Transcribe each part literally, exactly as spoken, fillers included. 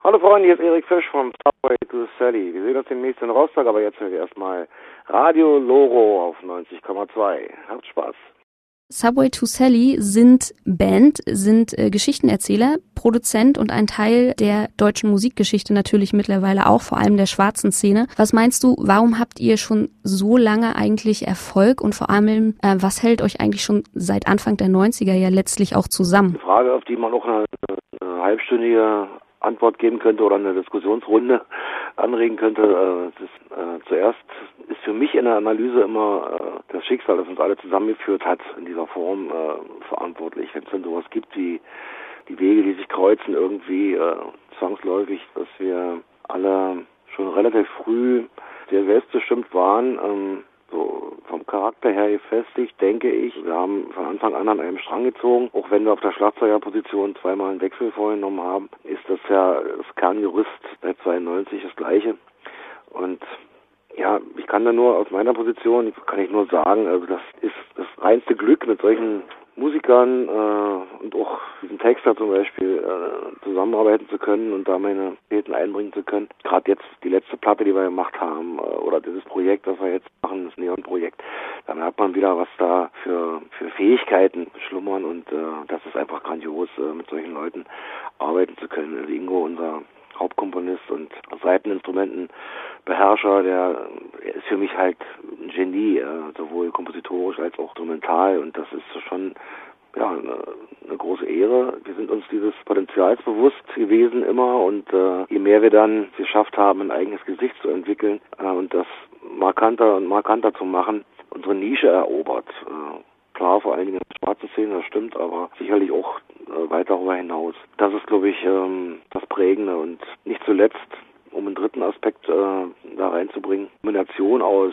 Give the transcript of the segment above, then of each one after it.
Hallo Freunde, hier ist Erik Fisch vom Subway to Sally. Wir sehen uns demnächst in Rostock, aber jetzt hören wir erstmal Radio Loro auf neunzig Komma zwei. Habt Spaß. Subway to Sally sind Band, sind äh, Geschichtenerzähler, Produzent und ein Teil der deutschen Musikgeschichte natürlich mittlerweile auch, vor allem der schwarzen Szene. Was meinst du, warum habt ihr schon so lange eigentlich Erfolg und vor allem, äh, was hält euch eigentlich schon seit Anfang der neunziger ja letztlich auch zusammen? Eine Frage, auf die man noch eine, eine halbstündige Antwort geben könnte oder eine Diskussionsrunde anregen könnte. Äh, das, äh, zuerst ist für mich in der Analyse immer äh, das Schicksal, das uns alle zusammengeführt hat, in dieser Form äh, verantwortlich. Wenn es dann sowas gibt wie die Wege, die sich kreuzen, irgendwie äh, zwangsläufig, dass wir alle schon relativ früh sehr selbstbestimmt waren, ähm, so vom Charakter her gefestigt, denke ich. Wir haben von Anfang an an einem Strang gezogen. Auch wenn wir auf der Schlagzeugerposition zweimal einen Wechsel vorgenommen haben, ist das ja das Kerngerüst seit zweiundneunzig das gleiche. Und ja, ich kann da nur aus meiner Position, kann ich nur sagen, also das ist das reinste Glück, mit solchen Musikern äh, und auch diesen Texter zum Beispiel äh, zusammenarbeiten zu können und da meine Ideen einbringen zu können. Gerade jetzt die letzte Platte, die wir gemacht haben, äh, oder dieses Projekt, das wir jetzt machen, das Neon-Projekt, da merkt man wieder, was da für für Fähigkeiten schlummern und äh, das ist einfach grandios, äh, mit solchen Leuten arbeiten zu können. Also Ingo, unser Hauptkomponist und Saiteninstrumentenbeherrscher, der ist für mich halt ein Genie, äh, sowohl kompositorisch als auch instrumental und das ist schon ja eine, eine große Ehre. Wir sind uns dieses Potenzials bewusst gewesen immer und äh, je mehr wir dann geschafft haben, ein eigenes Gesicht zu entwickeln äh, und das markanter und markanter zu machen, unsere Nische erobert. Äh, Klar, vor allen Dingen in der schwarzen Szene, das stimmt, aber sicherlich auch äh, weit darüber hinaus. Das ist, glaube ich, ähm, das Prägende und nicht zuletzt, um einen dritten Aspekt äh, da reinzubringen, Kombination aus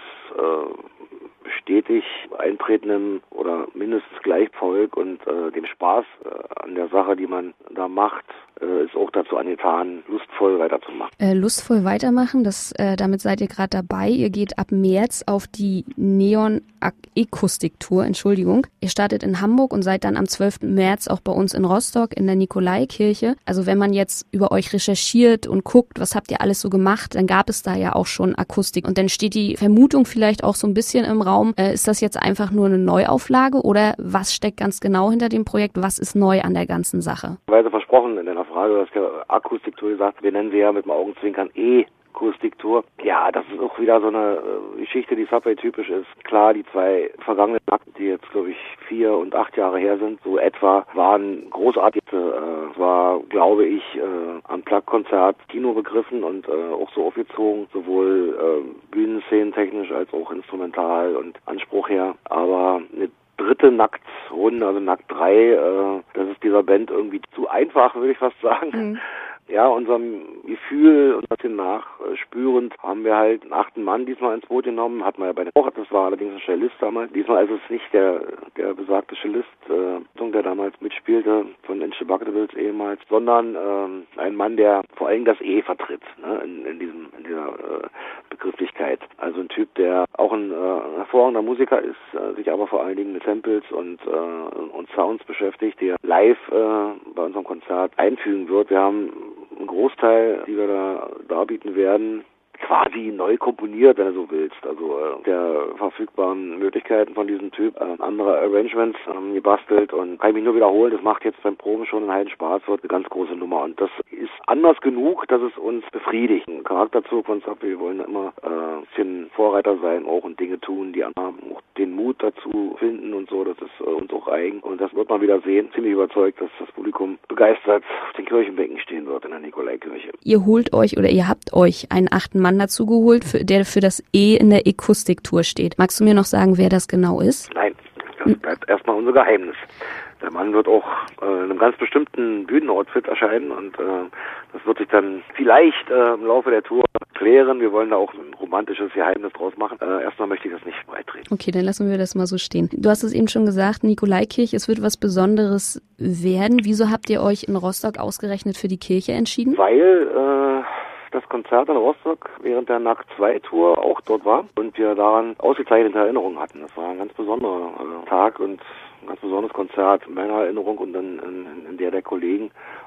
äh, stetig eintretendem oder mindestens Gleichvolk und äh, dem Spaß äh, an der Sache, die man da macht, äh, ist auch dazu angetan, lustvoll weiterzumachen. Äh, lustvoll weitermachen, das, äh, damit seid ihr gerade dabei. Ihr geht ab März auf die Neon Akustik-Tour, Entschuldigung. Ihr startet in Hamburg und seid dann am zwölften März auch bei uns in Rostock in der Nikolaikirche. Also wenn man jetzt über euch recherchiert und guckt, was habt ihr alles so gemacht, dann gab es da ja auch schon Akustik. Und dann steht die Vermutung vielleicht auch so ein bisschen im Raum, äh, ist das jetzt einfach nur eine Neuauflage oder was steckt ganz genau hinter dem Projekt? Was ist neu an der ganzen Sache? Weise versprochen in deiner Frage, du hast ja Akustiktour gesagt, wir nennen sie ja mit dem Augenzwinkern E Akustiktour. Ja, das ist auch wieder so eine äh, Geschichte, die Subway typisch ist. Klar, die zwei vergangenen Akten, die jetzt, glaube ich, vier und acht Jahre her sind, so etwa, waren großartig. Äh, war, glaube ich, äh, am Plug-Konzert Kino begriffen und äh, auch so aufgezogen, sowohl äh, Bühnenszenen technisch als auch instrumental und Anspruch her. Aber eine dritte Nacktrunde, also Nackt drei, äh, das ist dieser Band irgendwie zu einfach, würde ich fast sagen. Mhm. Ja, unserem Gefühl und das nachspürend haben wir halt einen achten Mann diesmal ins Boot genommen, hatten wir ja bei der Woche, das war allerdings ein Cellist damals. Diesmal ist es nicht der der besagte Cellist, äh, der damals mitspielte, von Inchebackables ehemals, sondern ähm, ein Mann, der vor allem das E vertritt, ne, in, in diesem in dieser äh, Begrifflichkeit. Also ein Typ, der auch ein äh, hervorragender Musiker ist, äh, sich aber vor allen Dingen mit Samples und äh, und Sounds beschäftigt, der live äh, bei unserem Konzert einfügen wird. Wir haben einen Großteil, die wir da darbieten werden, quasi neu komponiert, wenn du so willst. Also äh, der verfügbaren Möglichkeiten von diesem Typ, äh, andere Arrangements ähm, gebastelt und kann ich mich nur wiederholen, das macht jetzt beim Proben schon einen heiden Spaß, wird eine ganz große Nummer und das ist anders genug, dass es uns befriedigt. Ein Charakterzug von Subway, wir wollen immer äh, ein bisschen Vorreiter sein auch und Dinge tun, die anderen auch den Mut dazu finden und so, das ist äh, uns auch eigen und das wird man wieder sehen. Ziemlich überzeugt, dass das Publikum begeistert auf den Kirchenbänken stehen wird in der Nikolaikirche. Ihr holt euch oder ihr habt euch einen achten Mann dazu geholt, für, der für das E in der Akustiktour steht. Magst du mir noch sagen, wer das genau ist? Nein, das bleibt erstmal unser Geheimnis. Der Mann wird auch äh, in einem ganz bestimmten Bühnenoutfit erscheinen und äh, das wird sich dann vielleicht äh, im Laufe der Tour klären. Wir wollen da auch ein romantisches Geheimnis draus machen. Äh, erstmal möchte ich das nicht beitreten. Okay, dann lassen wir das mal so stehen. Du hast es eben schon gesagt, Nikolaikirche, es wird was Besonderes werden. Wieso habt ihr euch in Rostock ausgerechnet für die Kirche entschieden? Weil äh, das Konzert in Rostock während der Nackt zwei Tour auch dort war und wir daran ausgezeichnete Erinnerungen hatten. Das war ein ganz besonderer äh, Tag und ein ganz besonderes Konzert in meiner Erinnerung und dann in, in der der Kollegen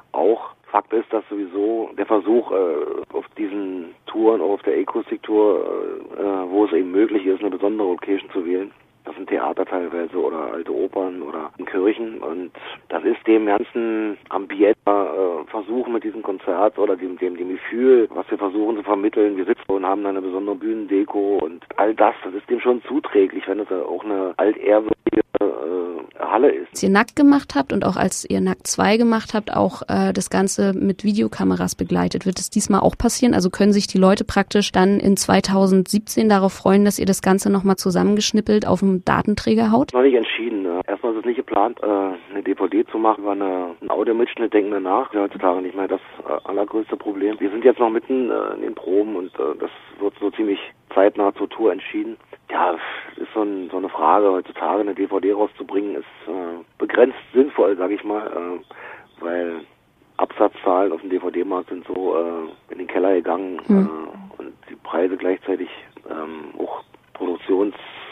auch. Fakt ist, dass sowieso der Versuch äh, auf diesen Touren, auch auf der Akustiktour, äh, wo es eben möglich ist, eine besondere Location zu wählen. Das sind Theater teilweise oder alte Opern oder Kirchen, und das ist dem ganzen Ambiente äh, versuchen mit diesem Konzert oder dem, dem, dem Gefühl, was wir versuchen zu vermitteln. Wir sitzen und haben da eine besondere Bühnendeko und all das, das ist dem schon zuträglich, wenn es auch eine altehrwürdige äh, Halle ist. Als ihr Nackt gemacht habt und auch als ihr Nackt zwei gemacht habt, auch äh, das Ganze mit Videokameras begleitet. Wird es diesmal auch passieren? Also können sich die Leute praktisch dann in zweitausendsiebzehn darauf freuen, dass ihr das Ganze nochmal zusammengeschnippelt auf dem Datenträger haut? Noch nicht entschieden. Ne? Erstmal ist es nicht geplant, äh, eine D V D zu machen, war eine, ein Audiomitschnitt, denken wir nach. Ja, heutzutage nicht mehr das äh, allergrößte Problem. Wir sind jetzt noch mitten äh, in den Proben und äh, das wird so ziemlich zeitnah zur Tour entschieden. Ja, ist so, ein, so eine Frage. Heutzutage eine D V D rauszubringen, ist äh, begrenzt sinnvoll, sage ich mal, äh, weil Absatzzahlen auf dem D V D-Markt sind so äh, in den Keller gegangen mhm. äh, und die Preise gleichzeitig ähm, auch Produktions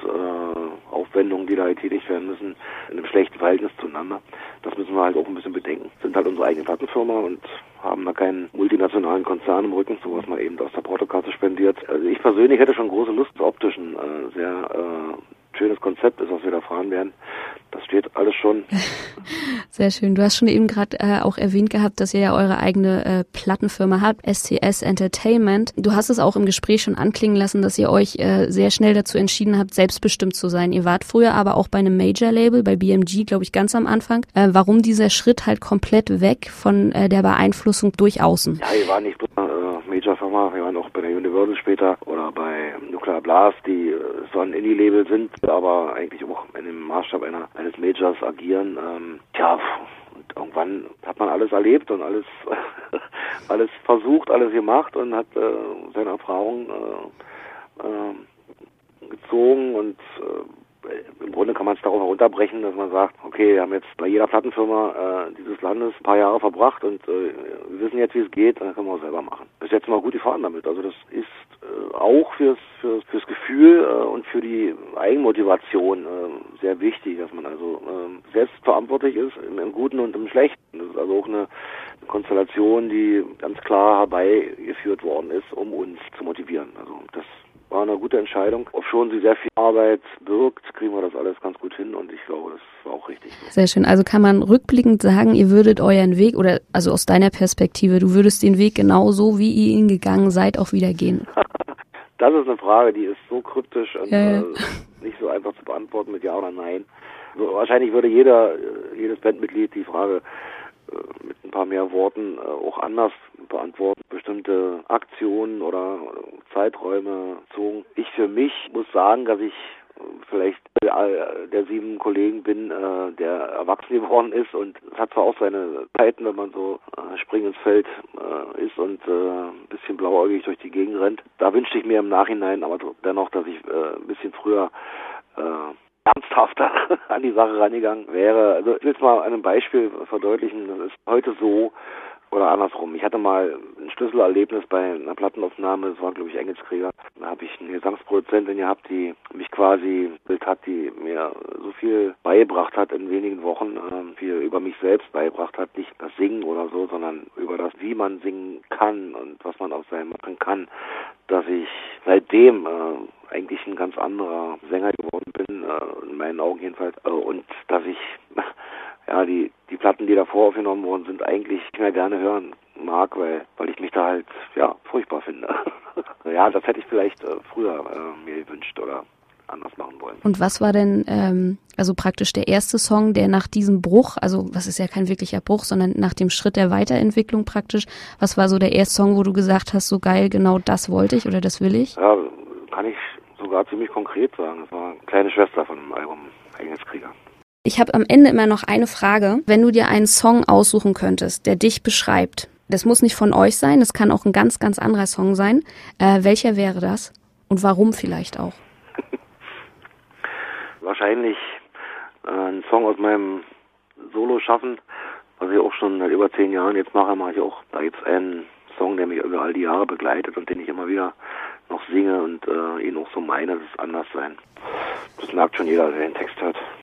äh, Aufwendungen, die da halt tätig werden müssen, in einem schlechten Verhältnis zueinander. Das müssen wir halt auch ein bisschen bedenken. Sind halt unsere eigene Plattenfirma und haben da keinen multinationalen Konzern im Rücken, so was man eben aus der Portokasse spendiert. Also ich persönlich hätte schon große Lust, optisch ein äh, sehr äh, schönes Konzept ist, was wir da fahren werden. Das steht alles schon. Sehr schön. Du hast schon eben gerade äh, auch erwähnt gehabt, dass ihr ja eure eigene äh, Plattenfirma habt, S C S Entertainment. Du hast es auch im Gespräch schon anklingen lassen, dass ihr euch äh, sehr schnell dazu entschieden habt, selbstbestimmt zu sein. Ihr wart früher aber auch bei einem Major-Label, bei B M G, glaube ich, ganz am Anfang. Äh, warum dieser Schritt halt komplett weg von äh, der Beeinflussung durch Außen? Ja, wir waren nicht bloß eine äh, Major-Firma, wir waren auch bei der Universal später oder bei Nuclear Blast, die äh, so ein Indie-Label sind, aber eigentlich auch in dem Maßstab einer, eines Majors agieren. Ähm, tja, und irgendwann hat man alles erlebt und alles alles versucht, alles gemacht und hat äh, seine Erfahrungen äh, äh, gezogen und äh, im Grunde kann man es darauf herunterbrechen, dass man sagt, okay, wir haben jetzt bei jeder Plattenfirma äh, dieses Landes ein paar Jahre verbracht und äh, wir wissen jetzt, wie es geht, dann können wir es selber machen. Bis jetzt mal gut gefahren damit. Also das ist äh, auch fürs, fürs, fürs Gefühl äh, und für die Eigenmotivation äh, sehr wichtig, dass man also äh, selbst verantwortlich ist, im, im Guten und im Schlechten. Das ist also auch eine Konstellation, die ganz klar herbeigeführt worden ist, um uns zu motivieren. Also das war eine gute Entscheidung. Obschon sie sehr viel Arbeit birgt, kriegen wir das alles ganz gut hin und ich glaube, das war auch richtig so. Sehr schön. Also kann man rückblickend sagen, ihr würdet euren Weg, oder also aus deiner Perspektive, du würdest den Weg genauso, wie ihr ihn gegangen seid, auch wieder gehen? Das ist eine Frage, die ist so kryptisch und ja, ja. Äh, nicht so einfach zu beantworten mit Ja oder Nein. Also wahrscheinlich würde jeder, jedes Bandmitglied die Frage äh, mit ein paar mehr Worten äh, auch anders beantworten. Bestimmte Aktionen oder Zeiträume zogen. Ich für mich muss sagen, dass ich vielleicht der sieben Kollegen bin, äh, der erwachsen geworden ist und es hat zwar auch seine Zeiten, wenn man so äh, spring ins Feld äh, ist und äh, ein bisschen blauäugig durch die Gegend rennt. Da wünschte ich mir im Nachhinein aber dennoch, dass ich äh, ein bisschen früher äh, ernsthafter an die Sache rangegangen wäre. Also ich will es mal an einem Beispiel verdeutlichen. Das ist heute so, oder andersrum. Ich hatte mal ein Schlüsselerlebnis bei einer Plattenaufnahme, das war, glaube ich, Engelskrieger. Da habe ich eine Gesangsproduzentin gehabt, die mich quasi Bild hat, die mir so viel beigebracht hat in wenigen Wochen, äh, viel über mich selbst beigebracht hat. Nicht das Singen oder so, sondern über das, wie man singen kann und was man aus seinem machen kann, dass ich seitdem äh, eigentlich ein ganz anderer Sänger geworden bin, äh, in meinen Augen jedenfalls. Äh, und dass ich ja, die, die Platten, die davor aufgenommen worden sind, eigentlich nicht mehr gerne hören mag, weil, weil ich mich da halt, ja, furchtbar finde. Ja, das hätte ich vielleicht äh, früher äh, mir gewünscht oder anders machen wollen. Und was war denn, ähm, also praktisch der erste Song, der nach diesem Bruch, also was ist ja kein wirklicher Bruch, sondern nach dem Schritt der Weiterentwicklung praktisch, was war so der erste Song, wo du gesagt hast, so geil, genau das wollte ich oder das will ich? Ja, kann ich sogar ziemlich konkret sagen. Das war Kleine Schwester von dem Album Engelskrieger. Ich habe am Ende immer noch eine Frage. Wenn du dir einen Song aussuchen könntest, der dich beschreibt, das muss nicht von euch sein, das kann auch ein ganz, ganz anderer Song sein. Äh, welcher wäre das? Und warum vielleicht auch? Wahrscheinlich äh, ein Song aus meinem Solo-Schaffen, was ich auch schon seit über zehn Jahren jetzt mache, mache ich auch. Da gibt es einen Song, der mich über all die Jahre begleitet und den ich immer wieder noch singe und äh, ihn auch so meine, das ist anders sein. Das merkt schon jeder, der den Text hört.